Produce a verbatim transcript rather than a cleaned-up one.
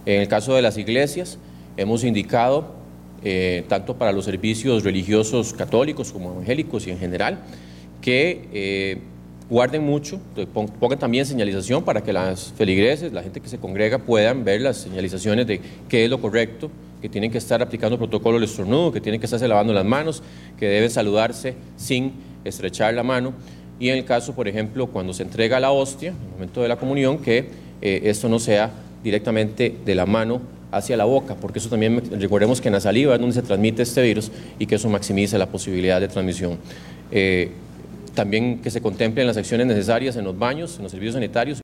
En el caso de las iglesias, hemos indicado, eh, tanto para los servicios religiosos católicos como evangélicos y en general, que eh, guarden mucho, pongan también señalización para que las feligreses, la gente que se congrega, puedan ver las señalizaciones de qué es lo correcto, que tienen que estar aplicando protocolo del estornudo, que tienen que estarse lavando las manos, que deben saludarse sin estrechar la mano. Y en el caso, por ejemplo, cuando se entrega la hostia, en el momento de la comunión, que eh, esto no sea directamente de la mano hacia la boca, porque eso también, recordemos que en la saliva es donde se transmite este virus y que eso maximiza la posibilidad de transmisión. Eh, también que se contemplen las acciones necesarias en los baños, en los servicios sanitarios.